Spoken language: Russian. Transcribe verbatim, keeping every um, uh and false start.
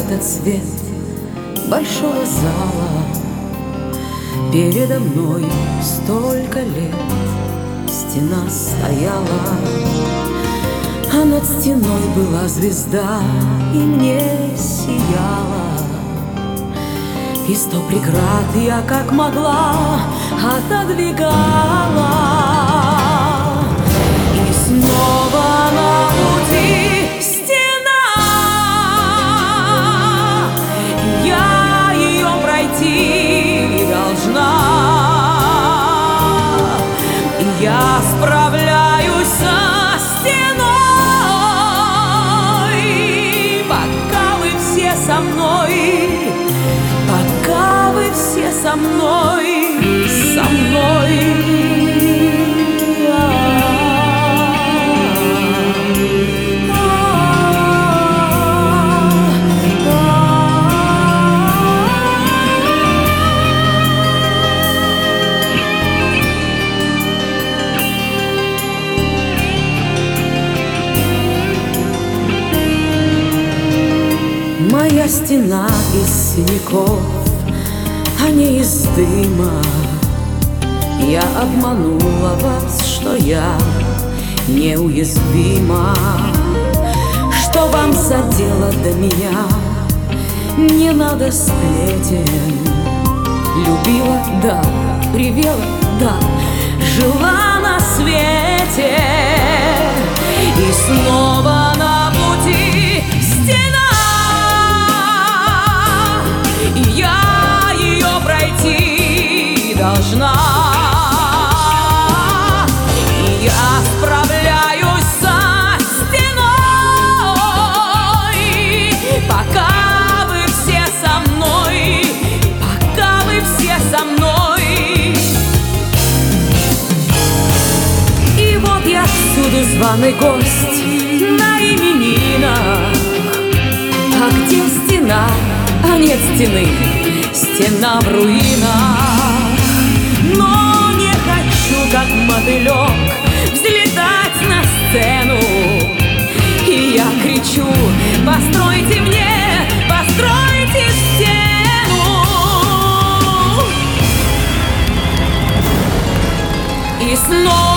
этот свет большого зала. Передо мной столько лет стена стояла, а над стеной была звезда и мне сияла. И сто преград я как могла отодвигала. И снова на пути стена, я ее пройти должна. И я справляюсь со стеной, пока вы все со мной, пока вы все со мной, со мной. Моя стена из синяков, а не из дыма. Я обманула вас, что я неуязвима, что вам за дело до меня, не надо сплетен. Любила, да, ревела, да, жила на свете. И снова на пути стена, и я ее пройти должна. И я справляюсь со стеной, пока вы все со мной, пока вы все со мной. И вот я всюду званый гость на именинах. А где стена? А нет стены, стена в руинах. Но не хочу, как мотылек, взлетать на сцену. И я кричу: постройте мне, постройте стену. И снова